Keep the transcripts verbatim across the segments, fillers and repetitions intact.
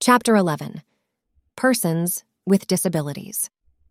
Chapter eleven. Persons with Disabilities.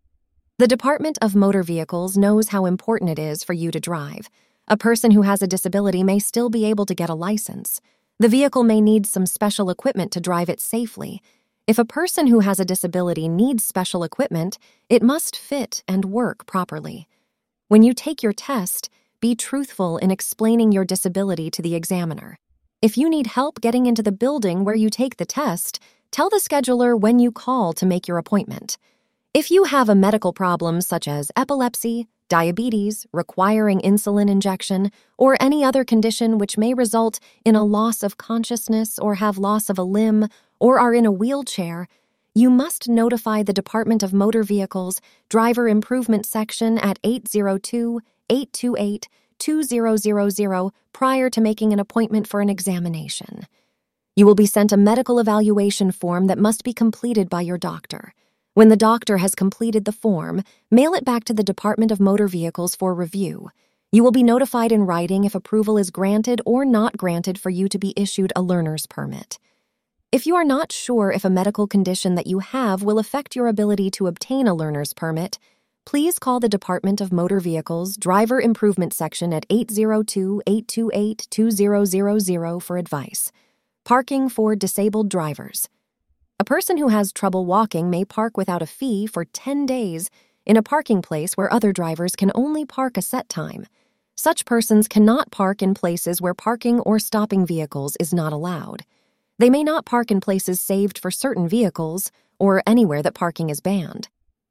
The Department of Motor Vehicles knows how important it is for you to drive. A person who has a disability may still be able to get a license. The vehicle may need some special equipment to drive it safely. If a person who has a disability needs special equipment, it must fit and work properly. When you take your test, be truthful in explaining your disability to the examiner. If you need help getting into the building where you take the test, tell the scheduler when you call to make your appointment. If you have a medical problem such as epilepsy, diabetes, requiring insulin injection, or any other condition which may result in a loss of consciousness or have loss of a limb or are in a wheelchair, you must notify the Department of Motor Vehicles Driver Improvement Section at eight zero two, eight two eight, two zero zero zero prior to making an appointment for an examination. You will be sent a medical evaluation form that must be completed by your doctor. When the doctor has completed the form, mail it back to the Department of Motor Vehicles for review. You will be notified in writing if approval is granted or not granted for you to be issued a learner's permit. If you are not sure if a medical condition that you have will affect your ability to obtain a learner's permit, please call the Department of Motor Vehicles Driver Improvement Section at eight zero two, eight two eight, two zero zero zero for advice. Parking for disabled drivers. A person who has trouble walking may park without a fee for ten days in a parking place where other drivers can only park a set time. Such persons cannot park in places where parking or stopping vehicles is not allowed. They may not park in places saved for certain vehicles or anywhere that parking is banned.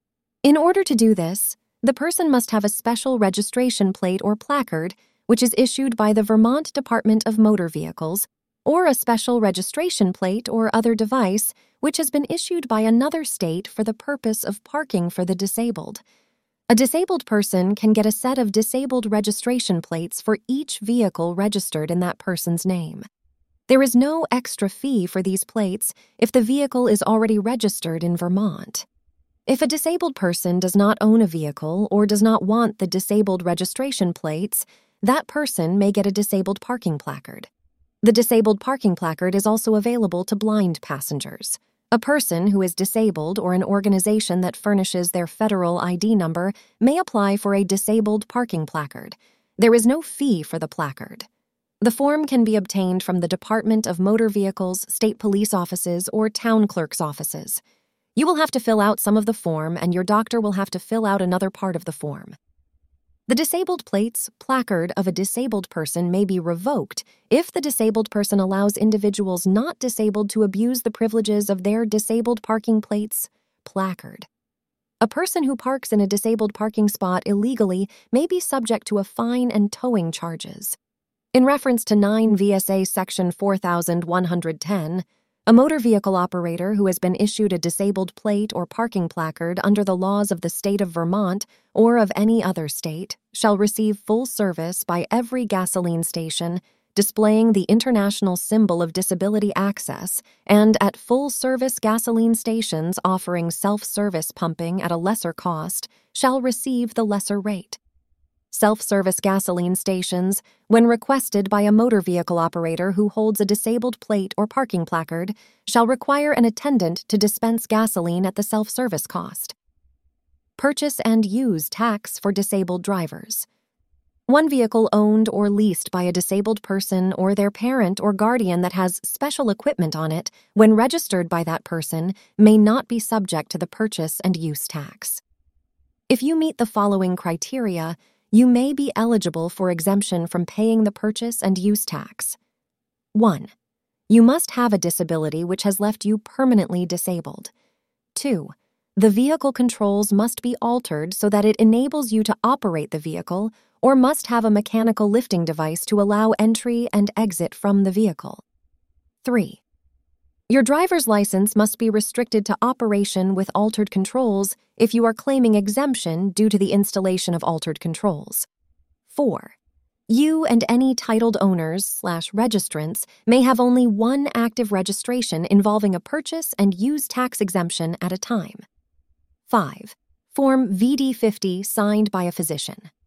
In order to do this, the person must have a special registration plate or placard which is issued by the Vermont Department of Motor Vehicles, or a special registration plate or other device which has been issued by another state for the purpose of parking for the disabled. A disabled person can get a set of disabled registration plates for each vehicle registered in that person's name. There is no extra fee for these plates if the vehicle is already registered in Vermont. If a disabled person does not own a vehicle or does not want the disabled registration plates, that person may get a disabled parking placard. The disabled parking placard is also available to blind passengers. A person who is disabled or an organization that furnishes their federal I D number may apply for a disabled parking placard. There is no fee for the placard. The form can be obtained from the Department of Motor Vehicles, state police offices, or town clerk's offices. You will have to fill out some of the form, and your doctor will have to fill out another part of the form. The disabled plates placard of a disabled person may be revoked if the disabled person allows individuals not disabled to abuse the privileges of their disabled parking plates placard. A person who parks in a disabled parking spot illegally may be subject to a fine and towing charges. In reference to nine V S A Section four thousand one hundred ten, a motor vehicle operator who has been issued a disabled plate or parking placard under the laws of the state of Vermont or of any other state shall receive full service by every gasoline station displaying the international symbol of disability access and at full-service gasoline stations offering self-service pumping at a lesser cost shall receive the lesser rate. Self-service gasoline stations, when requested by a motor vehicle operator who holds a disabled plate or parking placard, shall require an attendant to dispense gasoline at the self-service cost. Purchase and use tax for disabled drivers. One vehicle owned or leased by a disabled person or their parent or guardian that has special equipment on it, when registered by that person, may not be subject to the purchase and use tax. If you meet the following criteria, you may be eligible for exemption from paying the purchase and use tax. one. You must have a disability which has left you permanently disabled. two. The vehicle controls must be altered so that it enables you to operate the vehicle or must have a mechanical lifting device to allow entry and exit from the vehicle. three. Your driver's license must be restricted to operation with altered controls if you are claiming exemption due to the installation of altered controls. four. You and any titled owners slash registrants may have only one active registration involving a purchase and use tax exemption at a time. five. Form V D fifty signed by a physician.